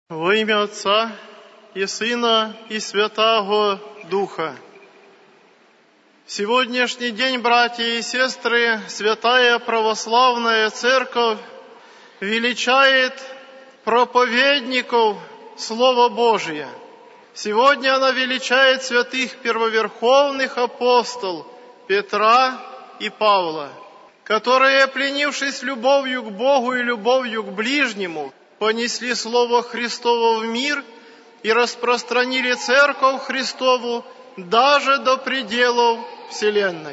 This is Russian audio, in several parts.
Во имя Отца и Сына и Святаго Духа. В сегодняшний день, братья и сестры, Святая Православная Церковь величает проповедников Слова Божия. Сегодня она величает святых первоверховных апостолов Петра и Павла, которые, пленившись любовью к Богу и любовью к ближнему, понесли Слово Христово в мир и распространили Церковь Христову даже до пределов вселенной.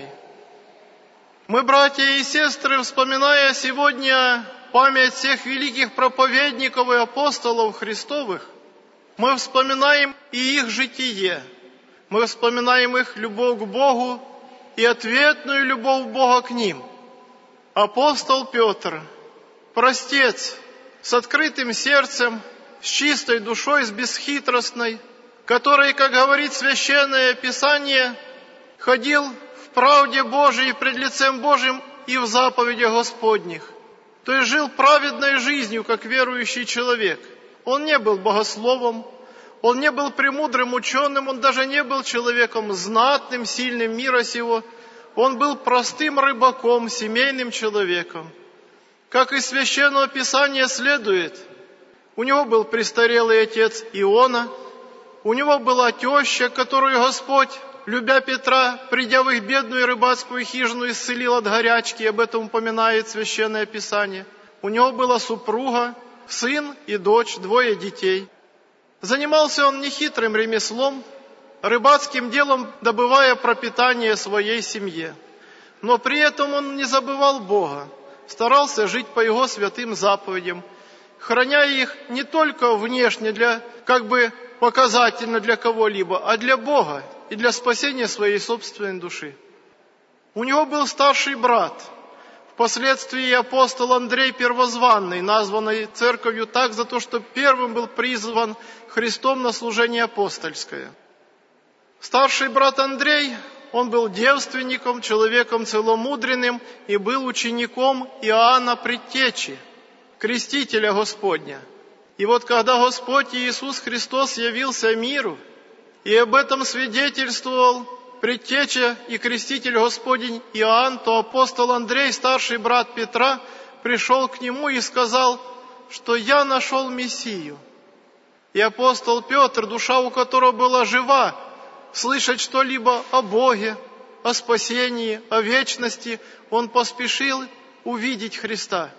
Мы, братья и сестры, вспоминая сегодня память всех великих проповедников и апостолов Христовых, мы вспоминаем и их житие, мы вспоминаем их любовь к Богу и ответную любовь Бога к ним. Апостол Петр, простец, с открытым сердцем, с чистой душой, с бесхитростной, который, как говорит Священное Писание, ходил в правде Божией пред лицем Божьим и в заповедях Господних. То есть жил праведной жизнью, как верующий человек. Он не был богословом, он не был премудрым ученым, он даже не был человеком знатным, сильным мира сего. Он был простым рыбаком, семейным человеком. Как из Священного Писания следует, у него был престарелый отец Иона, у него была теща, которую Господь, любя Петра, придя в их бедную рыбацкую хижину, исцелил от горячки, об этом упоминает Священное Писание. У него была супруга, сын и дочь, 2 детей. Занимался он нехитрым ремеслом, рыбацким делом, добывая пропитание своей семье. Но при этом он не забывал Бога, старался жить по Его святым заповедям, храня их не только внешне, показательно для кого-либо, а для Бога и для спасения своей собственной души. У него был старший брат, впоследствии апостол Андрей Первозванный, названный церковью так за то, что первым был призван Христом на служение апостольское. Старший брат Андрей, он был девственником, человеком целомудренным и был учеником Иоанна Предтечи, крестителя Господня. И вот когда Господь Иисус Христос явился миру, и об этом свидетельствовал Предтеча и креститель Господень Иоанн, то апостол Андрей, старший брат Петра, пришел к нему и сказал, что «я нашел Мессию». И апостол Петр, душа у которого была жива, слышать что-либо о Боге, о спасении, о вечности, он поспешил увидеть Христа.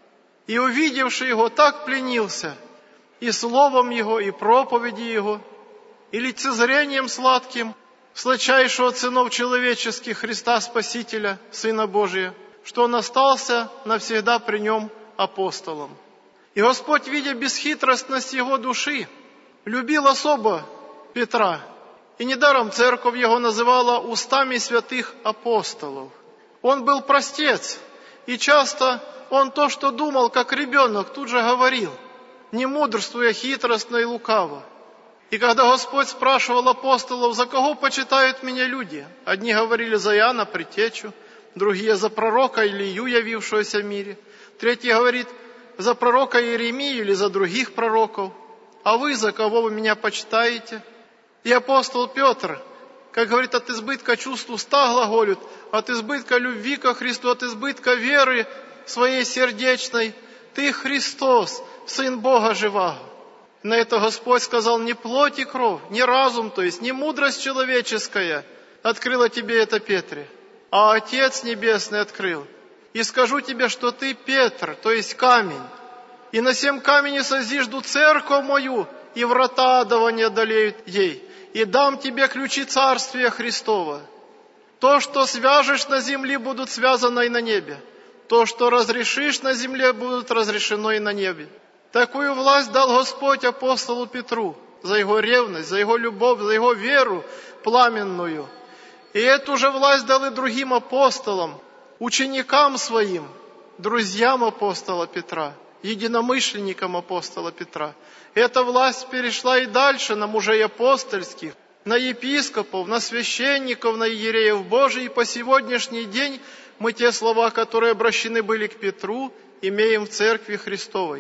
И увидевший Его, так пленился и словом Его, и проповедью Его, и лицезрением сладким сладчайшего от сынов человеческих Христа Спасителя, Сына Божия, что он остался навсегда при нем апостолом. И Господь, видя бесхитростность его души, любил особо Петра. И недаром церковь его называла устами святых апостолов. Он был простец, и часто он то, что думал, как ребенок, тут же говорил, не мудрствуя хитростно и лукаво. И когда Господь спрашивал апостолов, за кого почитают меня люди, одни говорили за Иоанна Предтечу, другие за пророка Илию, явившегося в мире, третий говорит за пророка Иеремию или за других пророков, а вы за кого вы меня почитаете? И апостол Петр, как говорит, от избытка чувств уста глаголют, от избытка любви ко Христу, от избытка веры своей сердечной, ты Христос, Сын Бога живаго. На это Господь сказал, не плоть и кровь, не разум, то есть не мудрость человеческая открыла тебе это, Петре, а Отец Небесный открыл. И скажу тебе, что ты Петр, то есть камень, и на сем камени созижду церковь мою, и врата адова не одолеют ей, и дам тебе ключи Царствия Христова. То, что свяжешь на земле, будут связано и на небе. То, что разрешишь на земле, будет разрешено и на небе. Такую власть дал Господь апостолу Петру за его ревность, за его любовь, за его веру пламенную. И эту же власть дал и другим апостолам, ученикам своим, друзьям апостола Петра, единомышленникам апостола Петра. Эта власть перешла и дальше на мужей апостольских, на епископов, на священников, на иереев Божий. И по сегодняшний день мы те слова, которые обращены были к Петру, имеем в Церкви Христовой.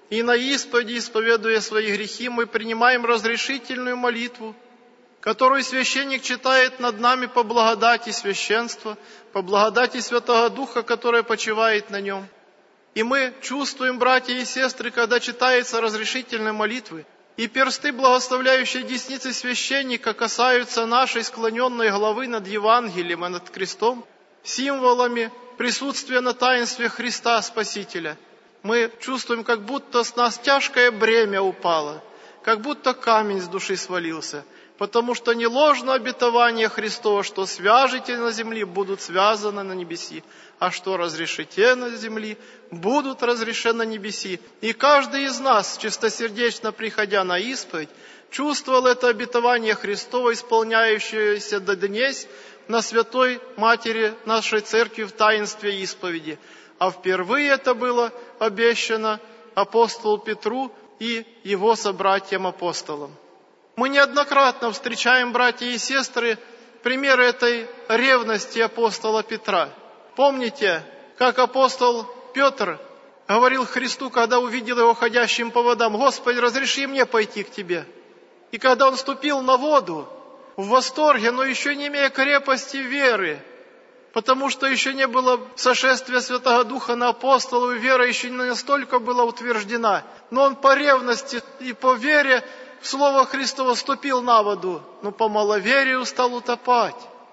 И на исповеди, исповедуя свои грехи, мы принимаем разрешительную молитву, которую священник читает над нами по благодати священства, по благодати Святого Духа, которая почивает на нем. И мы чувствуем, братья и сестры, когда читается разрешительная молитва, и персты благословляющей десницы священника касаются нашей склоненной головы над Евангелием и над крестом, символами присутствия на таинстве Христа Спасителя. Мы чувствуем, как будто с нас тяжкое бремя упало, как будто камень с души свалился, потому что не ложно обетование Христова, что свяжете на земле, будут связаны на небеси, а что разрешите на земле, будут разрешены на небеси. И каждый из нас, чистосердечно приходя на исповедь, чувствовал это обетование Христово, исполняющееся до днесь на Святой Матери нашей Церкви в таинстве исповеди. А впервые это было обещано апостолу Петру и его собратьям-апостолам. Мы неоднократно встречаем, братья и сестры, примеры этой ревности апостола Петра. Помните, как апостол Петр говорил Христу, когда увидел его ходящим по водам: «Господи, разреши мне пойти к Тебе». И когда он ступил на воду, в восторге, но еще не имея крепости веры, потому что еще не было сошествия Святого Духа на апостолов, и вера еще не настолько была утверждена. Но он по ревности и по вере в Слово Христово ступил на воду, но по маловерию стал утопать.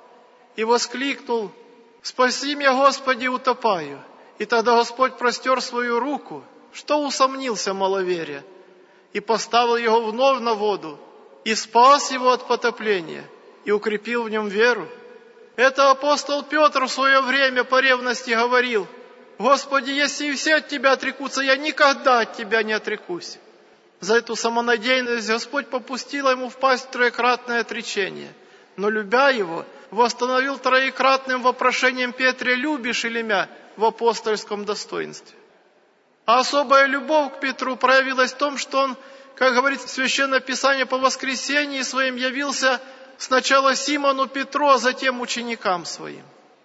И воскликнул: «Спаси меня, Господи, утопаю». И тогда Господь простер свою руку, что усомнился маловерие, и поставил его вновь на воду, и спас его от потопления, и укрепил в нем веру. Это апостол Петр в свое время по ревности говорил: «Господи, если все от Тебя отрекутся, я никогда от Тебя не отрекусь». За эту самонадеянность Господь попустил ему впасть в троекратное отречение. Но, любя его, восстановил троекратным вопрошением Петре: «Любишь ли меня?» в апостольском достоинстве. А особая любовь к Петру проявилась в том, что он, как говорит Священное Писание, по воскресении своим явился сначала Симону Петру, а затем ученикам своим.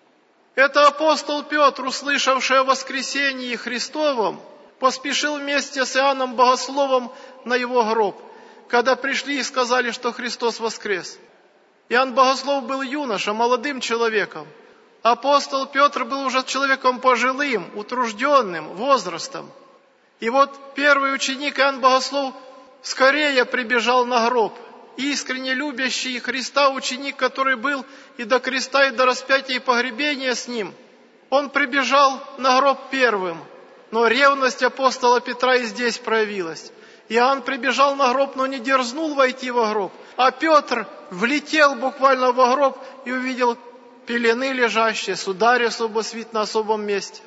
Это апостол Петр, услышавший о воскресении Христовом, поспешил вместе с Иоанном Богословом на его гроб, когда пришли и сказали, что Христос воскрес. Иоанн Богослов был юноша, молодым человеком. Апостол Петр был уже человеком пожилым, утружденным, возрастом. И вот первый ученик Иоанн Богослов скорее прибежал на гроб. Искренне любящий Христа ученик, который был и до креста, и до распятия, и погребения с ним, он прибежал на гроб первым. Но ревность апостола Петра и здесь проявилась. Иоанн прибежал на гроб, но не дерзнул войти во гроб. А Петр влетел буквально во гроб и увидел пелены лежащие, сударь особо свит на особом месте.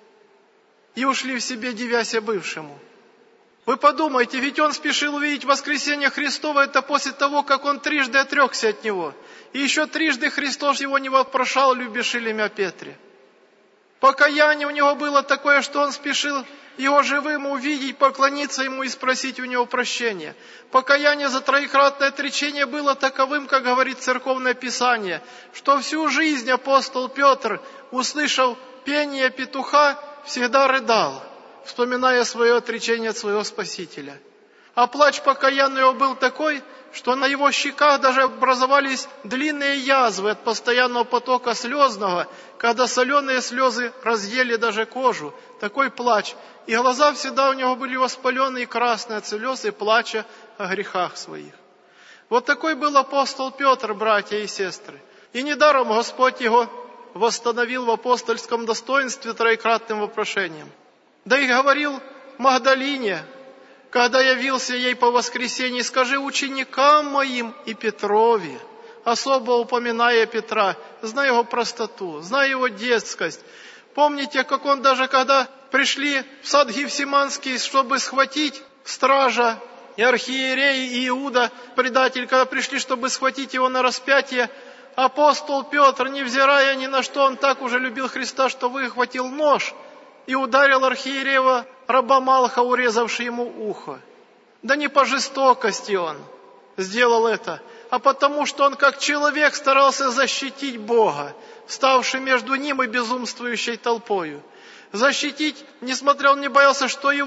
И ушли в себе, дивяся бывшему. Вы подумайте, ведь он спешил увидеть воскресение Христово, это после того, как он трижды отрекся от него. И еще трижды Христос его не вопрошал: «Любишь ли меня, Петре?» Покаяние у него было такое, что он спешил его живым увидеть, поклониться ему и спросить у него прощения. Покаяние за троекратное отречение было таковым, как говорит Церковное Писание, что всю жизнь апостол Петр, услышав пение петуха, всегда рыдал, вспоминая свое отречение от своего Спасителя. А плач покаянный его был такой, что на его щеках даже образовались длинные язвы от постоянного потока слезного, когда соленые слезы разъели даже кожу. Такой плач. И глаза всегда у него были воспаленные и красные от слез и плача о грехах своих. Вот такой был апостол Петр, братья и сестры. И недаром Господь его восстановил в апостольском достоинстве троекратным вопрошением. Да и говорил Магдалине, когда явился ей по воскресенье: «Скажи ученикам моим и Петрове», особо упоминая Петра, зная его простоту, зная его детскость. Помните, как он даже когда пришли в сад Гефсиманский, чтобы схватить стража, и архиерей, и Иуда, предатель, когда пришли, чтобы схватить его на распятие, апостол Петр, невзирая ни на что, он так уже любил Христа, что выхватил нож и ударил архиерея раба Малха, урезавший ему ухо. Да не по жестокости он сделал это, а потому что он как человек старался защитить Бога, вставший между ним и безумствующей толпою. Защитить, несмотря он не боялся, что его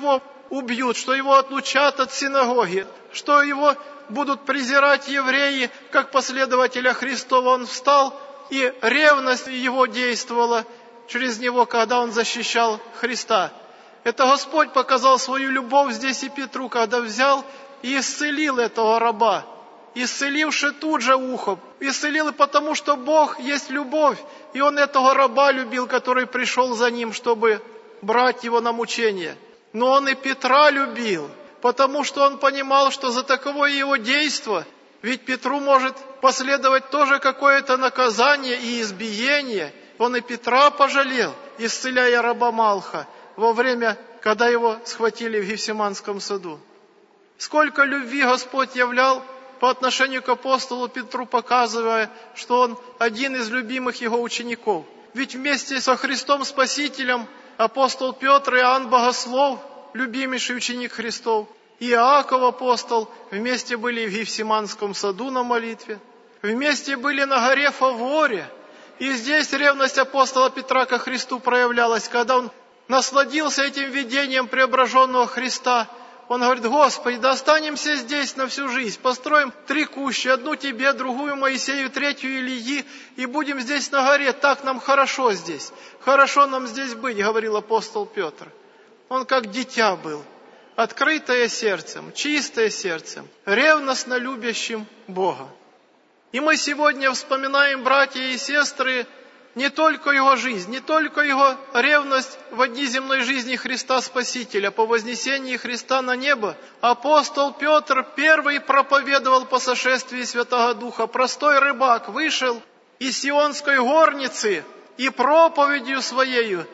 убьют, что его отлучат от синагоги, что его будут презирать евреи, как последователя Христова. Он встал, и ревность его действовала через него, когда он защищал Христа. Это Господь показал свою любовь здесь и Петру, когда взял и исцелил этого раба, исцеливши тут же ухо. Исцелил и потому, что Бог есть любовь, и Он этого раба любил, который пришел за ним, чтобы брать его на мучение. Но Он и Петра любил, потому что Он понимал, что за таковое его действо, ведь Петру может последовать тоже какое-то наказание и избиение. Он и Петра пожалел, исцеляя раба Малха, во время, когда его схватили в Гефсиманском саду. Сколько любви Господь являл по отношению к апостолу Петру, показывая, что он один из любимых его учеников. Ведь вместе со Христом Спасителем апостол Петр и Иоанн Богослов, любимейший ученик Христов, и Иаков апостол вместе были в Гефсиманском саду на молитве, вместе были на горе Фаворе. И здесь ревность апостола Петра ко Христу проявлялась, когда он насладился этим видением преображенного Христа. Он говорит: Господи, да останемся здесь на всю жизнь, построим 3 кущи, одну тебе, другую Моисею, 3-ю Илии, и будем здесь на горе, так нам хорошо здесь, хорошо нам здесь быть, говорил апостол Петр. Он как дитя был, открытое сердцем, чистое сердцем, ревностно любящим Бога. И мы сегодня вспоминаем, братья и сестры, не только его жизнь, не только его ревность в дни земной жизни Христа Спасителя, по вознесении Христа на небо. Апостол Петр первый проповедовал по сошествии Святого Духа. Простой рыбак вышел из Сионской горницы и проповедью своею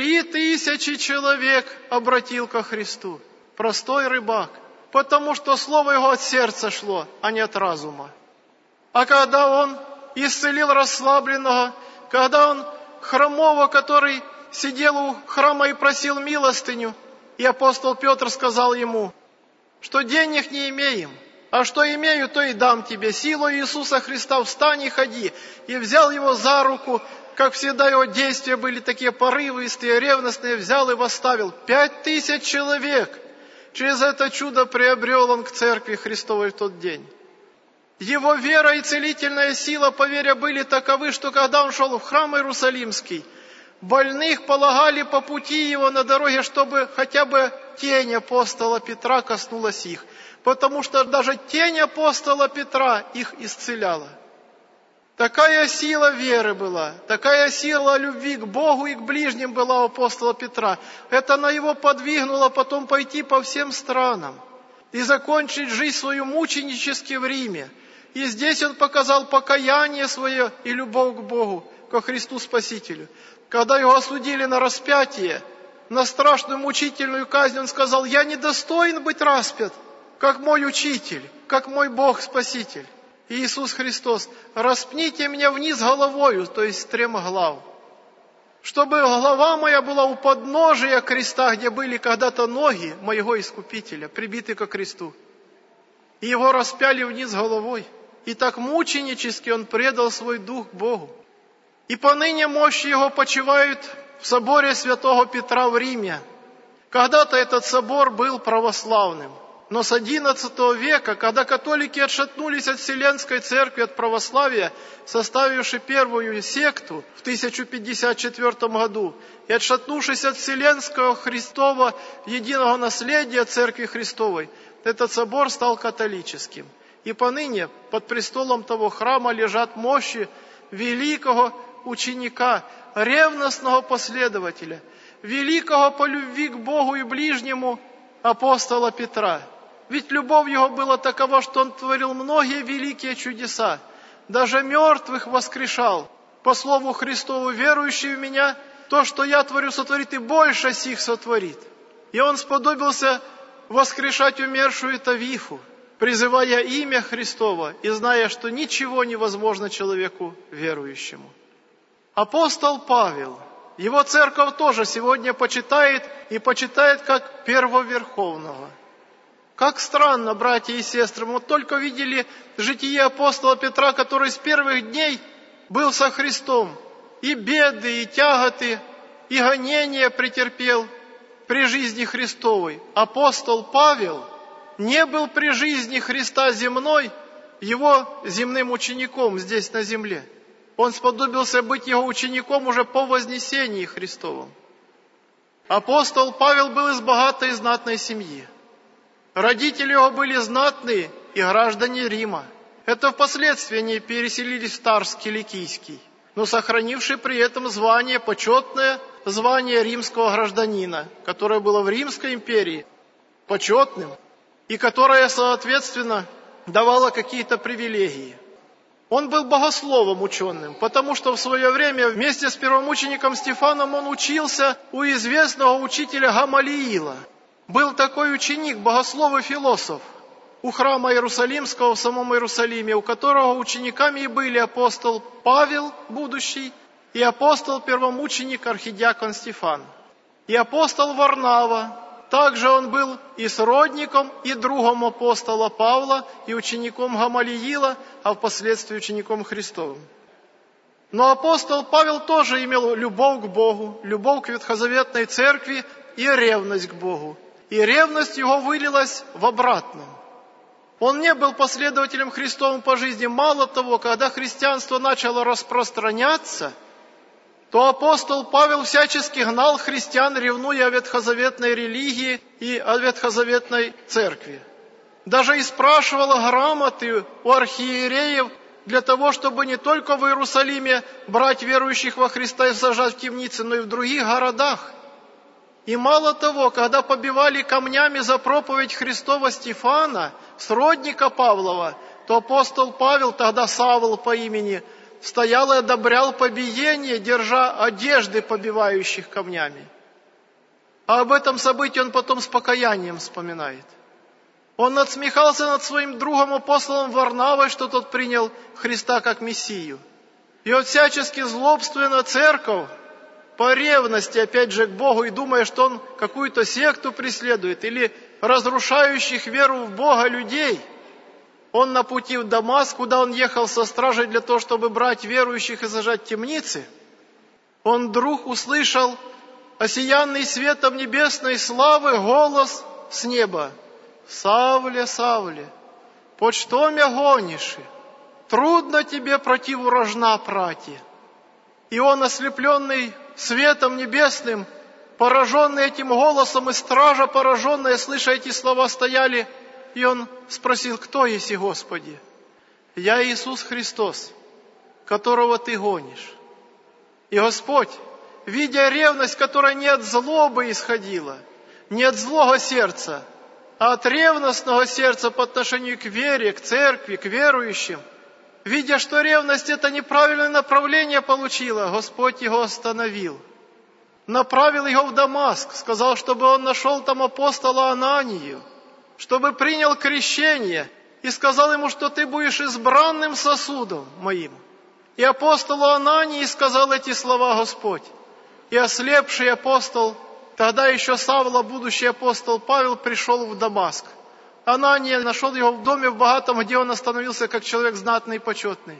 3000 человек обратил ко Христу. Простой рыбак, потому что слово его от сердца шло, а не от разума. А когда он исцелил расслабленного, когда он хромого, который сидел у храма и просил милостыню, и апостол Петр сказал ему, что денег не имеем, а что имею, то и дам тебе. Силой Иисуса Христа встань и ходи. И взял его за руку, как всегда его действия были такие порывистые, ревностные, взял и восставил. 5000 человек. Через это чудо приобрел он к церкви Христовой в тот день. Его вера и целительная сила, по вере, были таковы, что когда он шел в храм Иерусалимский, больных полагали по пути его на дороге, чтобы хотя бы тень апостола Петра коснулась их, потому что даже тень апостола Петра их исцеляла. Такая сила веры была, такая сила любви к Богу и к ближним была у апостола Петра. Это на его подвигнуло потом пойти по всем странам и закончить жизнь свою мученически в Риме. И здесь он показал покаяние свое и любовь к Богу, ко Христу Спасителю. Когда его осудили на распятие, на страшную мучительную казнь, он сказал: «Я недостоин быть распят, как мой учитель, как мой Бог Спаситель». И Иисус Христос: «Распните меня вниз головою», то есть стремглав, чтобы голова моя была у подножия креста, где были когда-то ноги моего Искупителя, прибиты ко кресту. И его распяли вниз головой. И так мученически он предал свой дух Богу. И поныне мощи его почивают в соборе святого Петра в Риме. Когда-то этот собор был православным. Но с XI века, когда католики отшатнулись от Вселенской Церкви, от православия, составивши первую секту в 1054 году, и отшатнувшись от Вселенского Христова единого наследия Церкви Христовой, этот собор стал католическим. И поныне под престолом того храма лежат мощи великого ученика, ревностного последователя, великого по любви к Богу и ближнему апостола Петра. Ведь любовь его была такова, что он творил многие великие чудеса, даже мертвых воскрешал. По слову Христову: «Верующий в меня, то, что я творю, сотворит, и больше сих сотворит». И он сподобился воскрешать умершую Тавифу, призывая имя Христово и зная, что ничего невозможно человеку верующему. Апостол Павел, его церковь тоже сегодня почитает и почитает как первоверховного. Как странно, братья и сестры, мы только видели житие апостола Петра, который с первых дней был со Христом. И беды, и тяготы, и гонения претерпел. при жизни Христовой, апостол Павел не был при жизни Христа земной его земным учеником здесь на земле. Он сподобился быть его учеником уже по вознесении Христовом. Апостол Павел был из богатой и знатной семьи. Родители его были знатные и граждане Рима. Это впоследствии они переселились в Тарс Киликийский, но сохранивший при этом звание, почетное звание римского гражданина, которое было в Римской империи почетным, и которое, соответственно, давало какие-то привилегии. Он был богословом ученым, потому что в свое время вместе с первомучеником Стефаном он учился у известного учителя Гамалиила. Был такой ученик, богослов и философ, у храма Иерусалимского в самом Иерусалиме, у которого учениками и были апостол Павел, будущий, и апостол-первомученик архидиакон Стефан, и апостол Варнава. Также он был и сродником, и другом апостола Павла, и учеником Гамалиила, а впоследствии учеником Христовым. Но апостол Павел тоже имел любовь к Богу, любовь к ветхозаветной церкви и ревность к Богу. И ревность его вылилась в обратном. Он не был последователем Христовым по жизни. Мало того, когда христианство начало распространяться, то апостол Павел всячески гнал христиан, ревнуя о ветхозаветной религии и о ветхозаветной церкви. Даже и спрашивал грамоты у архиереев для того, чтобы не только в Иерусалиме брать верующих во Христа и сажать в темницы, но и в других городах. И мало того, когда побивали камнями за проповедь Христова Стефана, сродника Павлова, то апостол Павел, тогда Савл по имени, стоял и одобрял побиение, держа одежды, побивающих камнями. А об этом событии он потом с покаянием вспоминает. Он надсмехался над своим другом апостолом Варнавой, что тот принял Христа как Мессию. И он всячески злобствуя на церковь, по ревности, опять же, к Богу, и думая, что он какую-то секту преследует, или разрушающих веру в Бога людей, он на пути в Дамаск, куда он ехал со стражей для того, чтобы брать верующих и сажать в темницы, он вдруг услышал осиянный светом небесной славы голос с неба: «Савле, Савле, под что мя гонишь? Трудно тебе противу рожна прати». И он, ослепленный светом небесным, пораженный этим голосом, и стража пораженная, слыша эти слова, стояли, и он спросил: «Кто еси, Господи?» «Я Иисус Христос, которого ты гонишь». И Господь, видя ревность, которая не от злобы исходила, не от злого сердца, а от ревностного сердца по отношению к вере, к церкви, к верующим, видя, что ревность это неправильное направление получила, Господь его остановил. Направил его в Дамаск, сказал, чтобы он нашел там апостола Ананию, чтобы принял крещение, и сказал ему, что ты будешь избранным сосудом моим. И апостолу Анании сказал эти слова Господь. И ослепший апостол, тогда еще Савла, будущий апостол Павел, пришел в Дамаск. Анания нашел его в доме в богатом, где он остановился как человек знатный и почетный.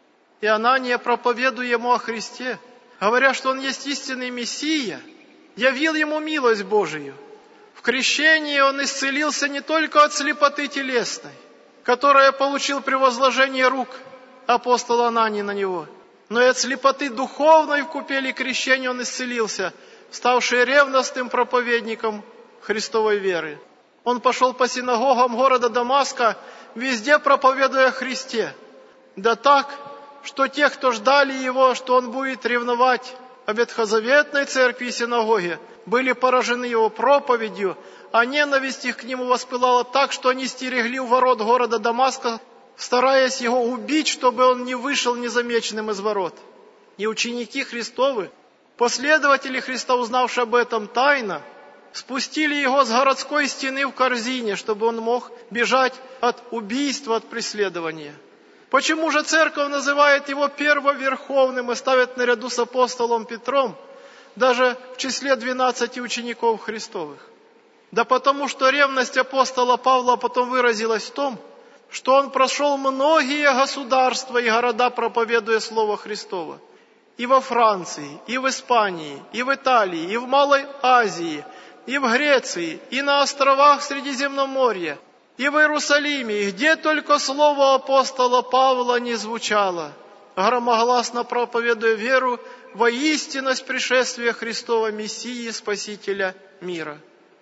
И Анания, проповедуя ему о Христе, говоря, что он есть истинный Мессия, явил ему милость Божию. В крещении он исцелился не только от слепоты телесной, которую получил при возложении рук апостола Анании на него, но и от слепоты духовной в купели крещения он исцелился, ставший ревностным проповедником Христовой веры. Он пошел по синагогам города Дамаска, везде проповедуя о Христе. Да так, что те, кто ждали его, что он будет ревновать о ветхозаветной церкви и синагоге, были поражены его проповедью, а ненависть их к нему воспылала так, что они стерегли у ворот города Дамаска, стараясь его убить, чтобы он не вышел незамеченным из ворот. И ученики Христовы, последователи Христа, узнавшие об этом тайно, спустили его с городской стены в корзине, чтобы он мог бежать от убийства, от преследования. Почему же церковь называет его первоверховным и ставит наряду с апостолом Петром, даже в числе 12 учеников Христовых? Да потому что ревность апостола Павла потом выразилась в том, что он прошел многие государства и города, проповедуя Слово Христово. И во Франции, и в Испании, и в Италии, и в Малой Азии, и в Греции, и на островах Средиземноморья, и в Иерусалиме, и где только слово апостола Павла не звучало, громогласно проповедуя веру во истинность пришествия Христова Мессии, Спасителя мира.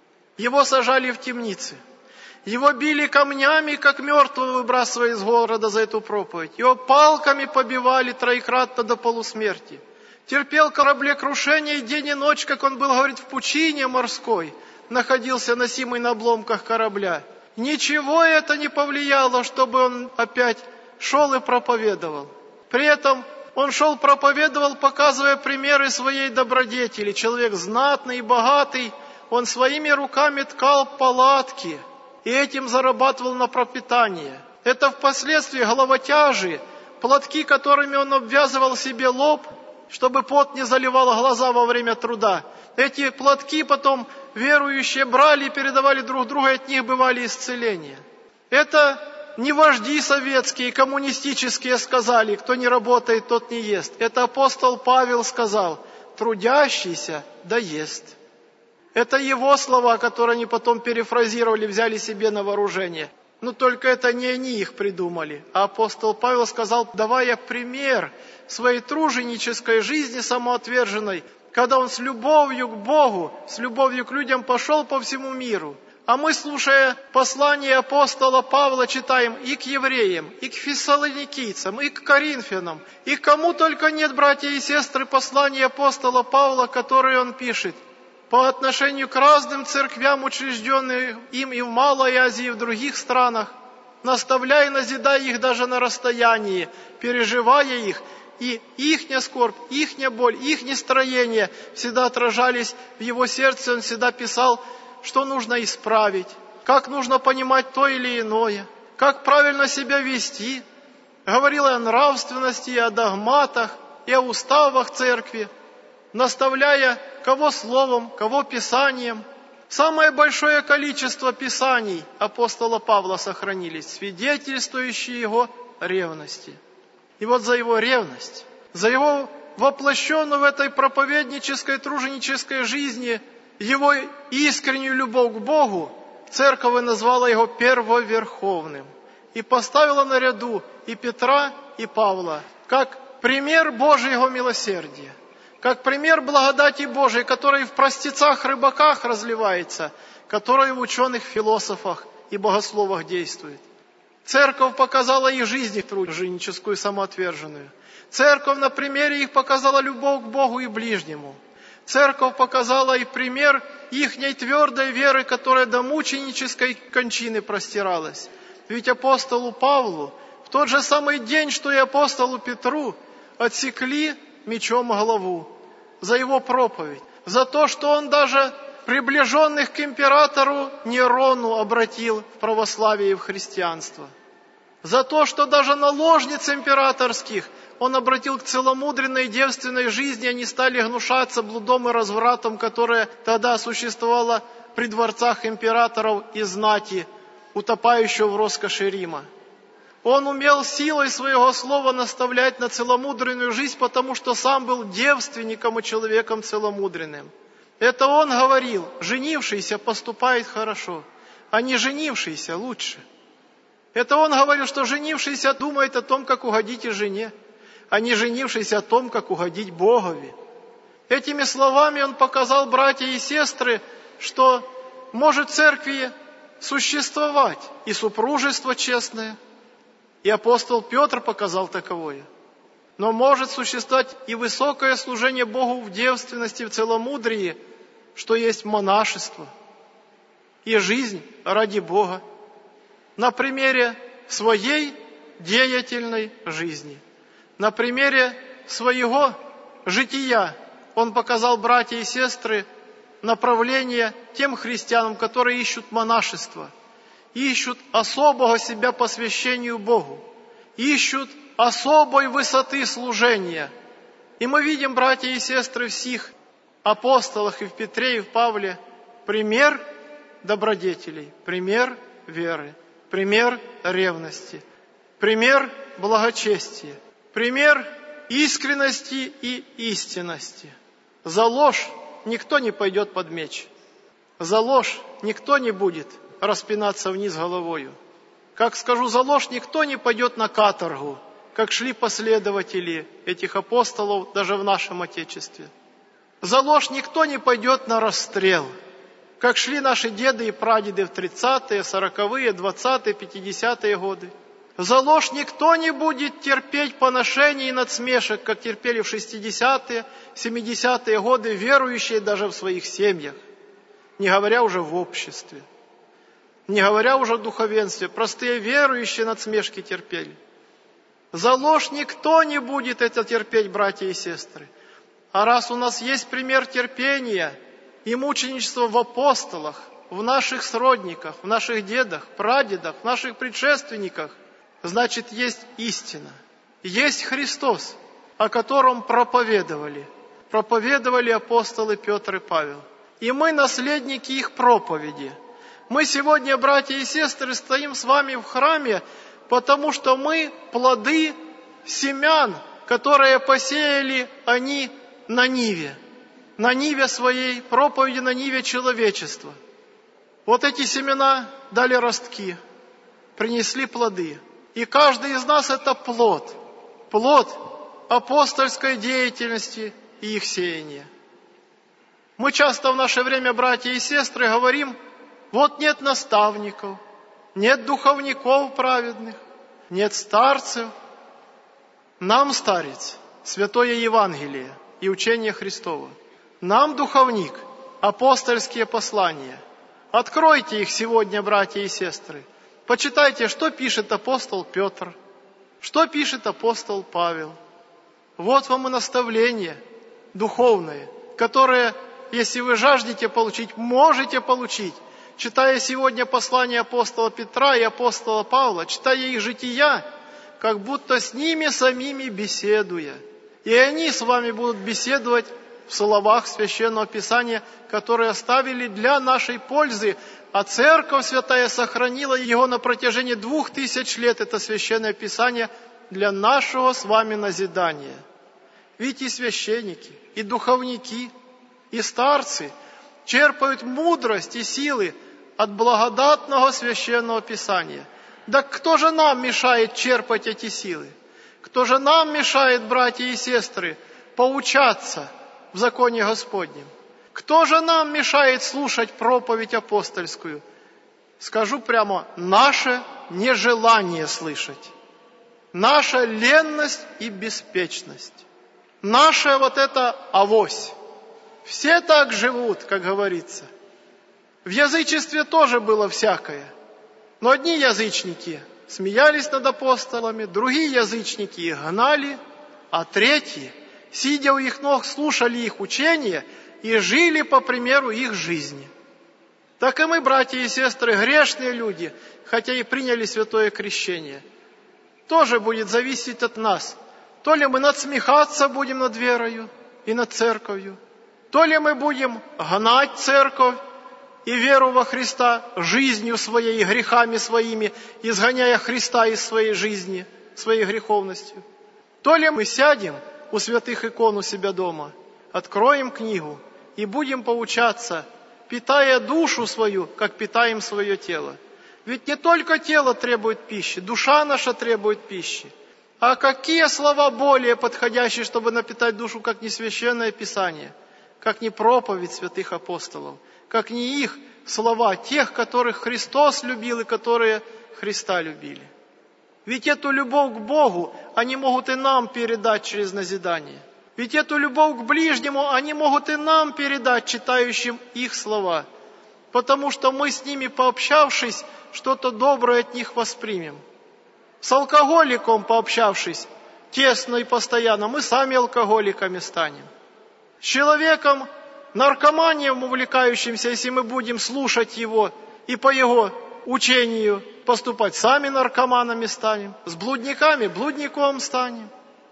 Его сажали в темницы. Его били камнями, как мертвого, выбрасывая из города за эту проповедь. Его палками побивали троекратно до полусмерти. Терпел кораблекрушение день и ночь, как он был, говорит, в пучине морской, находился носимый на обломках корабля. Ничего это не повлияло, чтобы он опять шел и проповедовал. При этом он шел, проповедовал, показывая примеры своей добродетели. Человек знатный и богатый, он своими руками ткал палатки и этим зарабатывал на пропитание. Это впоследствии головотяжи, платки, которыми он обвязывал себе лоб, чтобы пот не заливал глаза во время труда. Эти платки потом верующие брали и передавали друг другу, и от них бывали исцеления. Это не вожди советские, коммунистические сказали, кто не работает, тот не ест. Это апостол Павел сказал, трудящийся да ест. Это его слова, которые они потом перефразировали, взяли себе на вооружение. Но только это не они их придумали. А апостол Павел сказал, давая пример своей труженической жизни самоотверженной, когда он с любовью к Богу, с любовью к людям пошел по всему миру. А мы, слушая послание апостола Павла, читаем и к евреям, и к фессалоникийцам, и к коринфянам, и к кому только нет, братья и сестры, послания апостола Павла, которые он пишет по отношению к разным церквям, учрежденным им и в Малой Азии, и в других странах, наставляя и назидая их даже на расстоянии, переживая их, и ихняя скорбь, ихняя боль, ихнее строение всегда отражались в его сердце. Он всегда писал, что нужно исправить, как нужно понимать то или иное, как правильно себя вести. Говорил о нравственности, и о догматах, и о уставах церкви, наставляя кого словом, кого писанием. Самое большое количество писаний апостола Павла сохранились, свидетельствующие его ревности. И вот за его ревность, за его воплощенную в этой проповеднической, труженической жизни, его искреннюю любовь к Богу, церковь назвала его первоверховным и поставила наряду и Петра, и Павла, как пример Божьего милосердия, как пример благодати Божией, который в простецах-рыбаках разливается, который в ученых-философах и богословах действует. Церковь показала их жизнь, их труженическую, самоотверженную. Церковь на примере их показала любовь к Богу и ближнему. Церковь показала и пример ихней твердой веры, которая до мученической кончины простиралась. Ведь апостолу Павлу в тот же самый день, что и апостолу Петру, отсекли мечом голову за его проповедь, за то, что он даже приближенных к императору Нерону обратил в православие и в христианство, за то, что даже наложниц императорских он обратил к целомудренной девственной жизни, они стали гнушаться блудом и развратом, которое тогда существовало при дворцах императоров и знати, утопающего в роскоши Рима. Он умел силой своего слова наставлять на целомудренную жизнь, потому что сам был девственником и человеком целомудренным. Это он говорил, женившийся поступает хорошо, а не женившийся лучше. Это он говорил, что женившийся думает о том, как угодить и жене, а не женившийся о том, как угодить Богови. Этими словами он показал, братья и сестры, что может в церкви существовать и супружество честное, и апостол Петр показал таковое. Но может существовать и высокое служение Богу в девственности, в целомудрии, что есть монашество и жизнь ради Бога на примере своей деятельной жизни, на примере своего жития. Он показал, братья и сестры, направление тем христианам, которые ищут монашество, ищут особого себя посвящению Богу, ищут особой высоты служения. И мы видим, братья и сестры, в сих апостолах и в Петре, и в Павле пример добродетелей, пример веры, пример ревности, пример благочестия, пример искренности и истинности. За ложь никто не пойдет под меч. За ложь никто не будет распинаться вниз головою. Как скажу, за ложь никто не пойдет на каторгу, как шли последователи этих апостолов даже в нашем Отечестве. За ложь никто не пойдет на расстрел, как шли наши деды и прадеды в 30-е, 40-е, 20-е, 50-е годы. За ложь никто не будет терпеть поношений и надсмешек, как терпели в 60-е, 70-е годы верующие даже в своих семьях, не говоря уже в обществе, не говоря уже в духовенстве. Простые верующие надсмешки терпели. За ложь никто не будет это терпеть, братья и сестры. А раз у нас есть пример терпения и мученичества в апостолах, в наших сродниках, в наших дедах, прадедах, в наших предшественниках, значит, есть истина, есть Христос, о котором проповедовали апостолы Петр и Павел. И мы наследники их проповеди. Мы сегодня, братья и сестры, стоим с вами в храме, потому что мы плоды семян, которые посеяли они на ниве своей проповеди, на ниве человечества. Вот эти семена дали ростки, принесли плоды. И каждый из нас это плод апостольской деятельности и их сеяния. Мы часто в наше время, братья и сестры, говорим: вот нет наставников, нет духовников праведных, нет старцев. Нам, старец, Святое Евангелие и учение Христово. Нам, духовник, апостольские послания. Откройте их сегодня, братья и сестры. Почитайте, что пишет апостол Петр, что пишет апостол Павел. Вот вам и наставление духовное, которое, если вы жаждете получить, можете получить, читая сегодня послания апостола Петра и апостола Павла, читая их жития, как будто с ними самими беседуя. И они с вами будут беседовать в словах Священного Писания, которые оставили для нашей пользы, а Церковь Святая сохранила его на протяжении 2000 лет, это Священное Писание, для нашего с вами назидания. Ведь и священники, и духовники, и старцы черпают мудрость и силы от благодатного Священного Писания. Да кто же нам мешает черпать эти силы? Кто же нам мешает, братья и сестры, поучаться в законе Господнем? Кто же нам мешает слушать проповедь апостольскую? Скажу прямо, наше нежелание слышать, наша ленность и беспечность, наша вот эта авось. Все так живут, как говорится. В язычестве тоже было всякое. Но одни язычники смеялись над апостолами, другие язычники их гнали, а третьи, сидя у их ног, слушали их учения и жили по примеру их жизни. Так и мы, братья и сестры, грешные люди, хотя и приняли святое крещение, тоже будет зависеть от нас. То ли мы надсмехаться будем над верою и над церковью, то ли мы будем гнать церковь и веру во Христа жизнью своей и грехами своими, изгоняя Христа из своей жизни, своей греховностью. То ли мы сядем у святых икон у себя дома, откроем книгу и будем поучаться, питая душу свою, как питаем свое тело. Ведь не только тело требует пищи, душа наша требует пищи. А какие слова более подходящие, чтобы напитать душу, как не Священное Писание, как не проповедь святых апостолов, как не их слова, тех, которых Христос любил и которые Христа любили. Ведь эту любовь к Богу они могут и нам передать через назидание. Ведь эту любовь к ближнему они могут и нам передать, читающим их слова. Потому что мы с ними, пообщавшись, что-то доброе от них воспримем. С алкоголиком пообщавшись, тесно и постоянно, мы сами алкоголиками станем. С человеком, наркоманием увлекающимся, если мы будем слушать его и по его учению поступать, сами наркоманами станем. С блудниками блудником станем.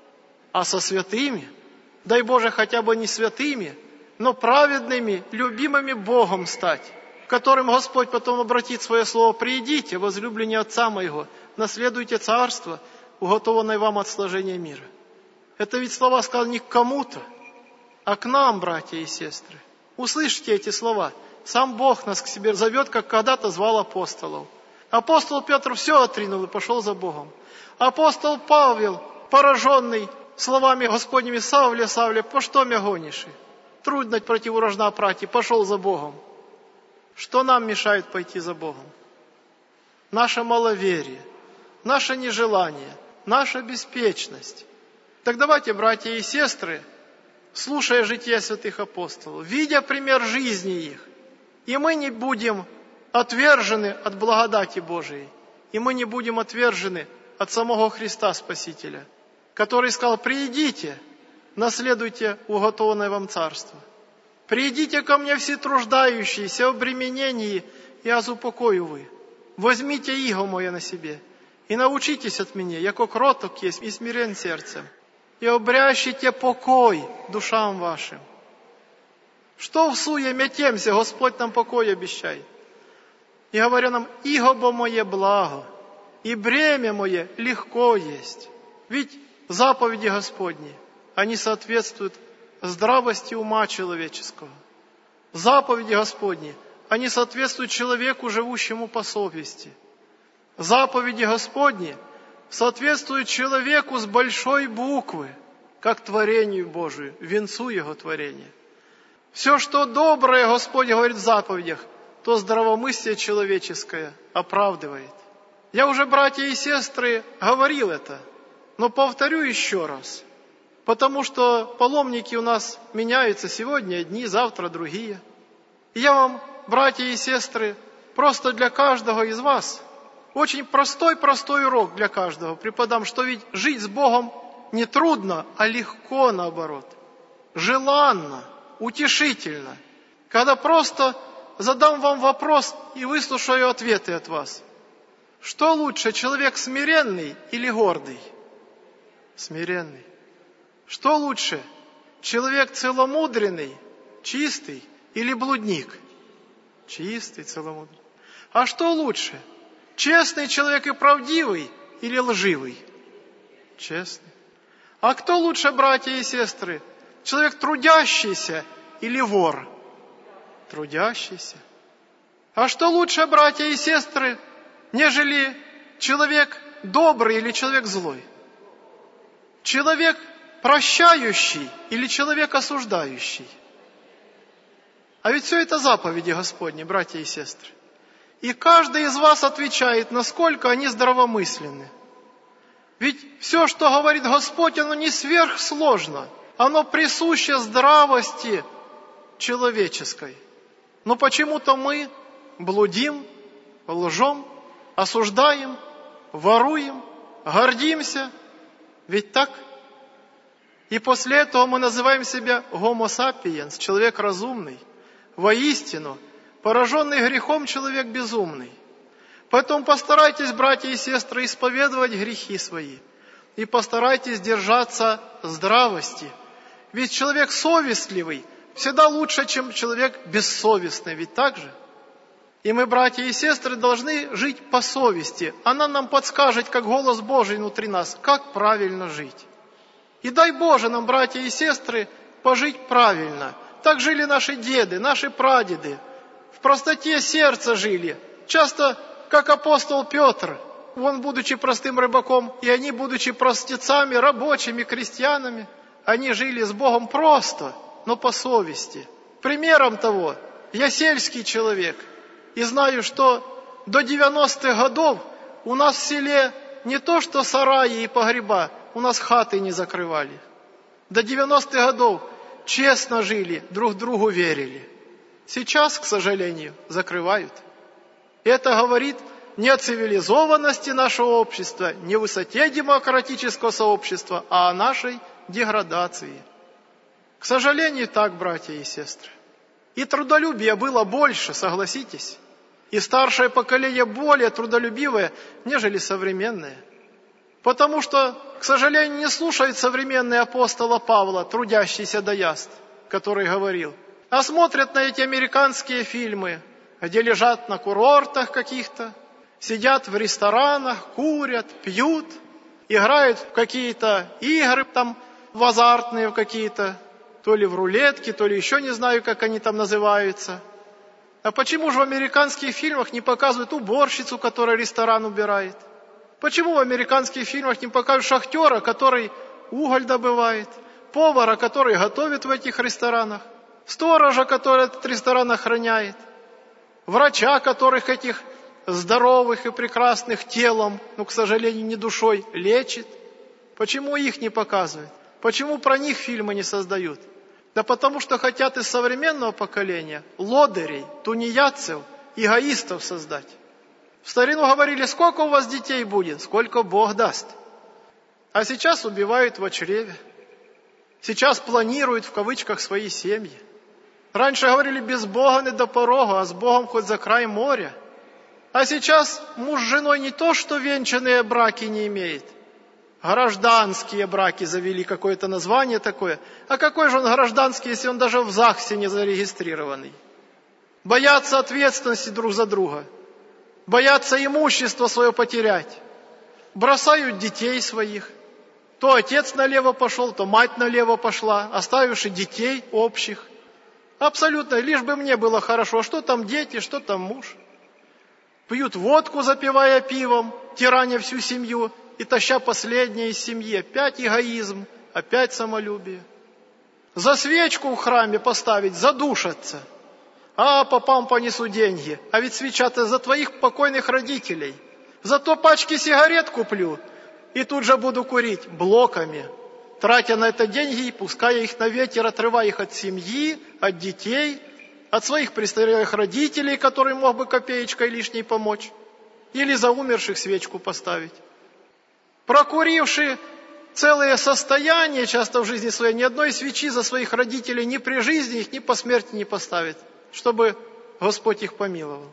А со святыми, дай Боже, хотя бы не святыми, но праведными, любимыми Богом стать, к которым Господь потом обратит свое слово: «Приидите, возлюбленные Отца Моего, наследуйте царство, уготованное вам от сложения мира». Это ведь слова сказаны не к кому-то, а к нам, братья и сестры. Услышьте эти слова. Сам Бог нас к себе зовет, как когда-то звал апостолов. Апостол Петр все отринул и пошел за Богом. Апостол Павел, пораженный словами Господними: «Савле, Савле, по что меня гонишь? Трудно противорожна прати», пошел за Богом. Что нам мешает пойти за Богом? Наше маловерие, наше нежелание, наша беспечность. Так давайте, братья и сестры, слушая жития святых апостолов, видя пример жизни их, и мы не будем отвержены от благодати Божией, и мы не будем отвержены от самого Христа Спасителя, который сказал: «Приидите, наследуйте уготованное вам царство. Приидите ко мне все труждающиеся, обремененные, и аз упокою вы. Возьмите иго мое на себе, и научитесь от меня, яко кроток есть и смирен сердцем, и обрящите покой душам вашим». Что в суе метемся, Господь нам покой обещает. И говоря нам: «Иго бо мое благо, и бремя мое легко есть». Ведь заповеди Господни, они соответствуют здравости ума человеческого. Заповеди Господни, они соответствуют человеку, живущему по совести. Заповеди Господни соответствуют человеку с большой буквы, как творению Божию, венцу Его творения. Все, что доброе Господь говорит в заповедях, то здравомыслие человеческое оправдывает. Я уже, братья и сестры, говорил это, но повторю еще раз, потому что паломники у нас меняются: сегодня одни, завтра другие. И я вам, братья и сестры, просто для каждого из вас очень простой урок для каждого преподам, что ведь жить с Богом не трудно, а легко, наоборот, желанно, утешительно, когда просто задам вам вопрос и выслушаю ответы от вас. Что лучше, человек смиренный или гордый? Смиренный. Что лучше, человек целомудренный, чистый или блудник? Чистый, целомудренный. А что лучше, честный человек и правдивый или лживый? Честный. А кто лучше, братья и сестры, человек трудящийся или вор? Трудящийся. А что лучше, братья и сестры, нежели человек добрый или человек злой? Человек прощающий или человек осуждающий? А ведь все это заповеди Господни, братья и сестры. И каждый из вас отвечает, насколько они здравомысленны. Ведь все, что говорит Господь, оно не сверхсложно. Оно присуще здравости человеческой. Но почему-то мы блудим, лжем, осуждаем, воруем, гордимся. Ведь так? И после этого мы называем себя homo sapiens, человек разумный. Воистину, пораженный грехом человек безумный. Поэтому постарайтесь, братья и сестры, исповедовать грехи свои. И постарайтесь держаться здравости. Ведь человек совестливый всегда лучше, чем человек бессовестный. Ведь так же? И мы, братья и сестры, должны жить по совести. Она нам подскажет, как голос Божий внутри нас, как правильно жить. И дай Боже нам, братья и сестры, пожить правильно. Так жили наши деды, наши прадеды. В простоте сердца жили. Часто, как апостол Петр, он, будучи простым рыбаком, и они, будучи простецами, рабочими, крестьянами, они жили с Богом просто, но по совести. Примером того, я сельский человек, и знаю, что до 90-х годов у нас в селе не то что сараи и погреба, у нас хаты не закрывали. До 90-х годов честно жили, друг другу верили. Сейчас, к сожалению, закрывают. Это говорит не о цивилизованности нашего общества, не о высоте демократического сообщества, а о нашей деградации. К сожалению, так, братья и сестры. И трудолюбия было больше, согласитесь. И старшее поколение более трудолюбивое, нежели современное. Потому что, к сожалению, не слушают современные апостола Павла, трудящийся до яст, который говорил, а смотрят на эти американские фильмы, где лежат на курортах каких-то, сидят в ресторанах, курят, пьют, играют в какие-то игры там, в азартные какие-то, то ли в рулетки, то ли еще не знаю, как они там называются. А почему же в американских фильмах не показывают уборщицу, которая ресторан убирает? Почему в американских фильмах не показывают шахтера, который уголь добывает, повара, который готовит в этих ресторанах, сторожа, который этот ресторан охраняет, врача, которых этих здоровых и прекрасных телом, но, к сожалению, не душой, лечит? Почему их не показывают? Почему про них фильмы не создают? Да потому что хотят из современного поколения лодырей, тунеядцев, эгоистов создать. В старину говорили, сколько у вас детей будет, сколько Бог даст. А сейчас убивают во чреве. Сейчас планируют в кавычках свои семьи. Раньше говорили, без Бога не до порога, а с Богом хоть за край моря. А сейчас муж с женой не то, что венчанные браки не имеет. Гражданские браки завели, какое-то название такое. А какой же он гражданский, если он даже в ЗАГСе не зарегистрированный? Боятся ответственности друг за друга. Боятся имущество свое потерять. Бросают детей своих. То отец налево пошел, то мать налево пошла, оставивши детей общих. Абсолютно, лишь бы мне было хорошо. Что там дети, что там муж? Пьют водку, запивая пивом, тираня всю семью и таща последнее из семьи. Опять эгоизм, опять самолюбие. За свечку в храме поставить, задушатся. А попам понесу деньги. А ведь свеча-то за твоих покойных родителей. Зато пачки сигарет куплю и тут же буду курить блоками, тратя на это деньги и пуская их на ветер, отрывая их от семьи, от детей, от своих престарелых родителей, которым мог бы копеечкой лишней помочь, или за умерших свечку поставить. Прокуривши целое состояние часто в жизни своей, ни одной свечи за своих родителей ни при жизни их, ни по смерти не поставит, чтобы Господь их помиловал.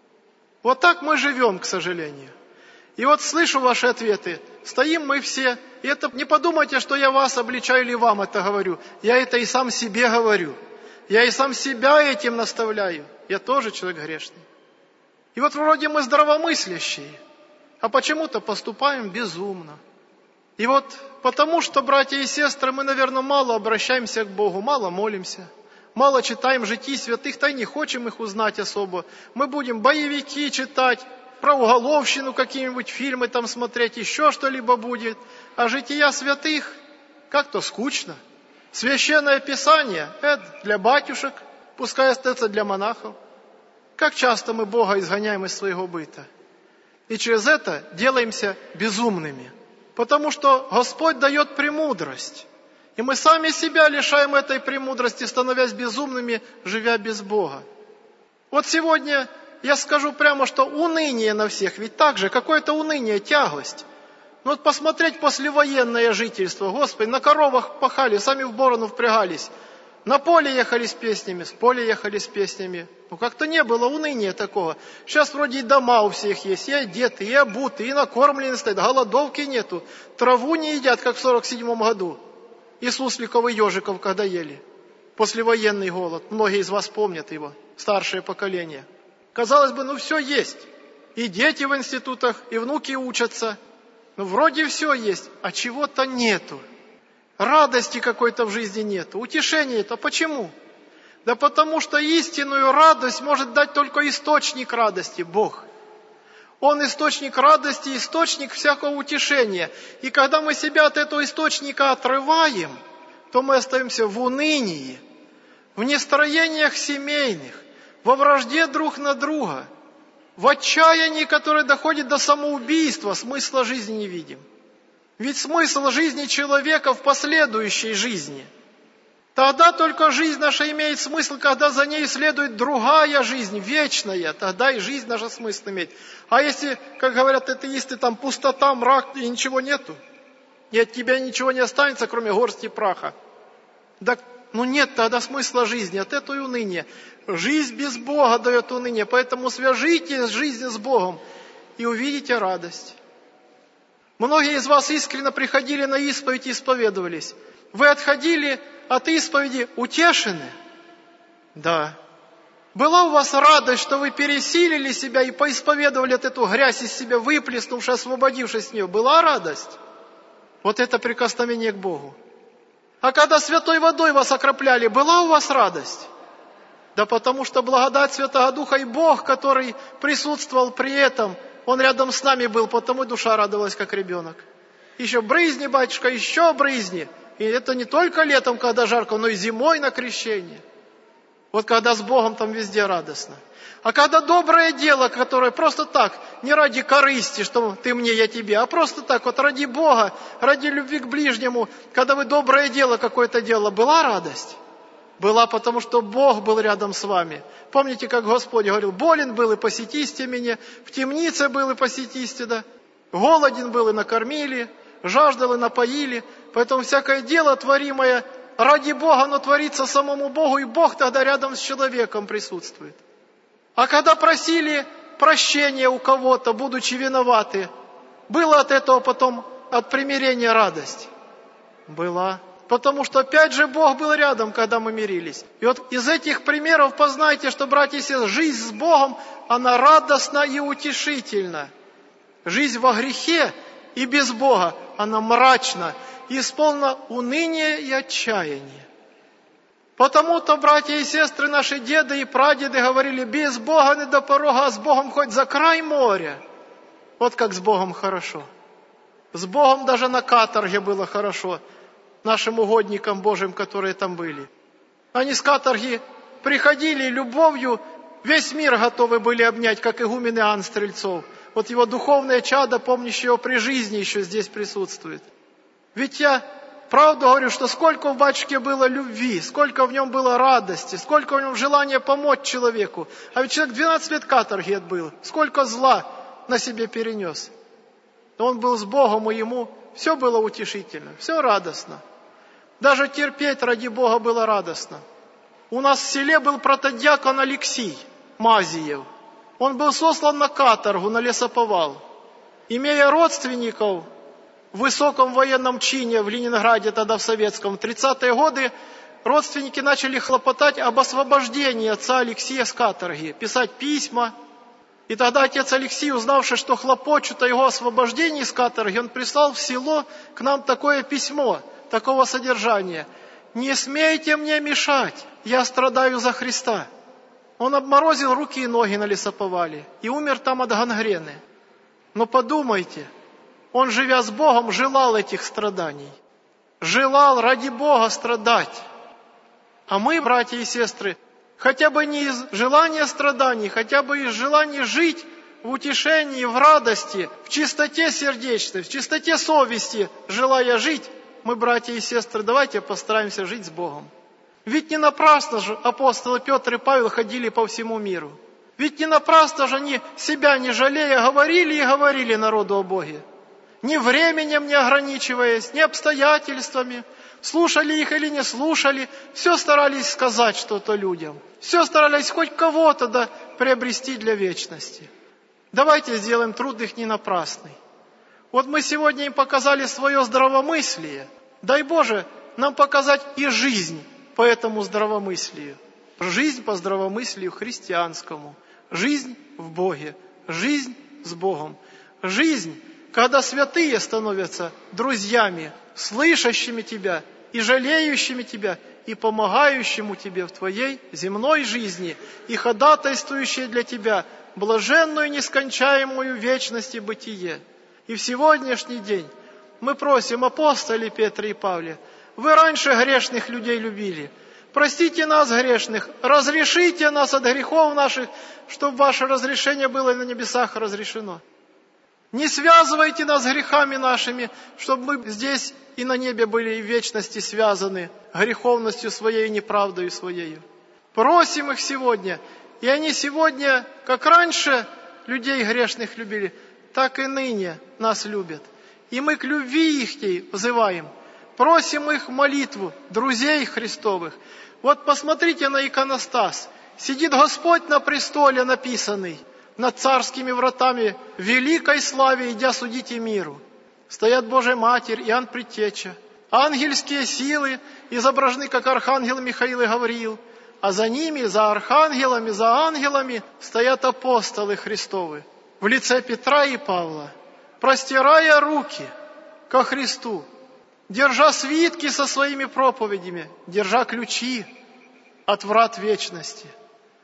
Вот так мы живем, к сожалению. И вот слышу ваши ответы. Стоим мы все. И это не подумайте, что я вас обличаю или вам это говорю. Я это и сам себе говорю. Я и сам себя этим наставляю. Я тоже человек грешный. И вот вроде мы здравомыслящие, а почему-то поступаем безумно. И вот потому что, братья и сестры, мы, наверное, мало обращаемся к Богу, мало молимся. Мало читаем житий святых, да и не хотим их узнать особо. Мы будем боевики читать, про уголовщину какие-нибудь фильмы там смотреть, еще что-либо будет. А жития святых как-то скучно. Священное Писание – это для батюшек, пускай остается для монахов. Как часто мы Бога изгоняем из своего быта. И через это делаемся безумными. Потому что Господь дает премудрость. И мы сами себя лишаем этой премудрости, становясь безумными, живя без Бога. Вот сегодня я скажу прямо, что уныние на всех, ведь так же, какое-то уныние, тягость. Ну вот посмотреть послевоенное жительство, Господи, на коровах пахали, сами в борону впрягались, на поле ехали с песнями, с поля ехали с песнями. Ну как-то не было уныния такого. Сейчас вроде и дома у всех есть, и одеты, и обуты, и накормлены стоят, голодовки нету, траву не едят, как в 47 году. И сусликов и ежиков, когда ели. Послевоенный голод. Многие из вас помнят его, старшее поколение. Казалось бы, ну все есть. И дети в институтах, и внуки учатся. Ну вроде все есть, а чего-то нету. Радости какой-то в жизни нету. Утешения-то почему? Да потому что истинную радость может дать только источник радости, Бог. Он источник радости, источник всякого утешения. И когда мы себя от этого источника отрываем, то мы остаемся в унынии, в нестроениях семейных, во вражде друг на друга, в отчаянии, которое доходит до самоубийства, смысла жизни не видим. Ведь смысл жизни человека в последующей жизни. Тогда только жизнь наша имеет смысл, когда за ней следует другая жизнь, вечная. Тогда и жизнь наша смысл имеет. А если, как говорят атеисты, там пустота, мрак и ничего нету, и от тебя ничего не останется, кроме горсти праха. Да, ну нет тогда смысла жизни, от этого и уныние. Жизнь без Бога дает уныние, поэтому свяжите жизнь с Богом и увидите радость. Многие из вас искренне приходили на исповедь и исповедовались. Вы отходили от исповеди утешены? Да. Была у вас радость, что вы пересилили себя и поисповедовали от эту грязь из себя, выплеснувши, освободившись с нее? Была радость? Вот это прикосновение к Богу. А когда святой водой вас окропляли, была у вас радость? Да потому что благодать Святого Духа и Бог, который присутствовал при этом, Он рядом с нами был, потому и душа радовалась, как ребенок. Еще брызни, батюшка, еще брызни. И это не только летом, когда жарко, но и зимой на крещение. Вот когда с Богом, там везде радостно. А когда доброе дело, которое просто так, не ради корысти, что ты мне, я тебе, а просто так, вот ради Бога, ради любви к ближнему, когда вы доброе дело какое-то делали, была радость? Была, потому что Бог был рядом с вами. Помните, как Господь говорил, болен был и посетисте меня, в темнице был и посетисте, да? Голоден был и накормили, жаждал и напоили. Поэтому всякое дело, творимое ради Бога, оно творится самому Богу, и Бог тогда рядом с человеком присутствует. А когда просили прощения у кого-то, будучи виноваты, было от этого потом, от примирения радость? Была. Потому что опять же Бог был рядом, когда мы мирились. И вот из этих примеров познайте, что, братья и сестры, жизнь с Богом, она радостна и утешительна. Жизнь во грехе и без Бога, она мрачна, исполнена уныния и отчаяния. Потому-то, братья и сестры, наши деды и прадеды говорили, без Бога не до порога, а с Богом хоть за край моря. Вот как с Богом хорошо. С Богом даже на каторге было хорошо, нашим угодникам Божьим, которые там были. Они с каторги приходили и любовью весь мир готовы были обнять, как игумен Иоанн Стрельцов. Вот его духовное чадо, помнящее его при жизни, еще здесь присутствует. Ведь я правду говорю, что сколько в батюшке было любви, сколько в нем было радости, сколько в нем желания помочь человеку. А ведь человек 12 лет каторги отбыл, сколько зла на себе перенес. Но он был с Богом, и ему все было утешительно, все радостно. Даже терпеть ради Бога было радостно. У нас в селе был протодиакон Алексий Мазиев. Он был сослан на каторгу, на лесоповал. Имея родственников в высоком военном чине в Ленинграде, тогда в советском, в 30-е годы, родственники начали хлопотать об освобождении отца Алексия с каторги, писать письма. И тогда отец Алексий, узнавший, что хлопочут о его освобождении с каторги, он прислал в село к нам такое письмо, такого содержания. «Не смейте мне мешать, я страдаю за Христа». Он обморозил руки и ноги на лесоповале и умер там от гангрены. Но подумайте, он, живя с Богом, желал этих страданий. Желал ради Бога страдать. А мы, братья и сестры, хотя бы не из желания страданий, хотя бы из желания жить в утешении, в радости, в чистоте сердечной, в чистоте совести, желая жить, мы, братья и сестры, давайте постараемся жить с Богом. Ведь не напрасно же апостолы Петр и Павел ходили по всему миру. Ведь не напрасно же они, себя не жалея, говорили и говорили народу о Боге. Ни временем не ограничиваясь, ни обстоятельствами. Слушали их или не слушали, все старались сказать что-то людям. Все старались хоть кого-то приобрести для вечности. Давайте сделаем труд их не напрасный. Вот мы сегодня им показали свое здравомыслие. Дай Боже нам показать и жизнь по этому здравомыслию. Жизнь по здравомыслию христианскому. Жизнь в Боге. Жизнь с Богом. Жизнь, когда святые становятся друзьями, слышащими тебя и жалеющими тебя, и помогающему тебе в твоей земной жизни, и ходатайствующие для тебя блаженную нескончаемую вечность и бытие. И в сегодняшний день мы просим апостолы Петра и Павла, вы раньше грешных людей любили, простите нас грешных, разрешите нас от грехов наших, чтобы ваше разрешение было на небесах разрешено. Не связывайте нас с грехами нашими, чтобы мы здесь и на небе были и в вечности связаны греховностью своей и неправдой своей. Просим их сегодня, и они сегодня, как раньше людей грешных любили, так и ныне нас любят. И мы к любви их взываем, просим их молитву, друзей Христовых. Вот посмотрите на иконостас. Сидит Господь на престоле написанный, над царскими вратами, в великой славе, идя судить и миру. Стоят Божия Матерь, Иоанн Предтеча. Ангельские силы изображены, как архангел Михаил и Гавриил. А за ними, за архангелами, за ангелами стоят апостолы Христовы в лице Петра и Павла, простирая руки ко Христу, держа свитки со своими проповедями, держа ключи от врат вечности.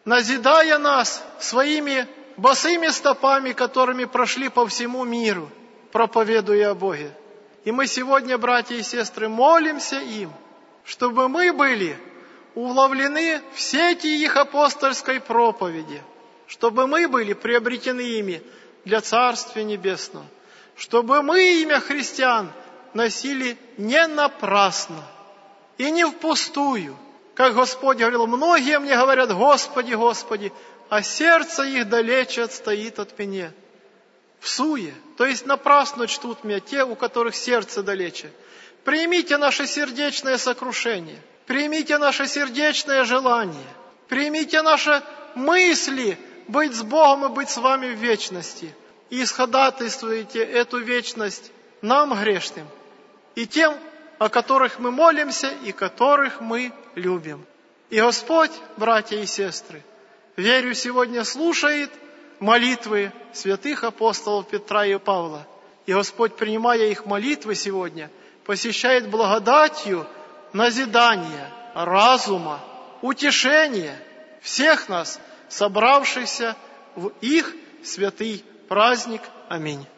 назидая нас своими босыми стопами, которыми прошли по всему миру, проповедуя о Боге. И мы сегодня, братья и сестры, молимся им, чтобы мы были уловлены в сети их апостольской проповеди, чтобы мы были приобретены ими для Царствия Небесного, чтобы мы имя христиан носили не напрасно и не впустую. Как Господь говорил, многие мне говорят: Господи, Господи, а сердце их далече отстоит от меня. Всуе, то есть напрасно чтут меня те, у которых сердце далече. Примите наше сердечное сокрушение, примите наше сердечное желание, примите наши мысли быть с Богом и быть с вами в вечности. И исходатайствуйте эту вечность нам, грешным, и тем, о которых мы молимся и которых мы любим. И Господь, братья и сестры, верю, сегодня слушает молитвы святых апостолов Петра и Павла. И Господь, принимая их молитвы сегодня, посещает благодатью назидания, разума, утешения всех нас, собравшихся в их святый праздник. Аминь.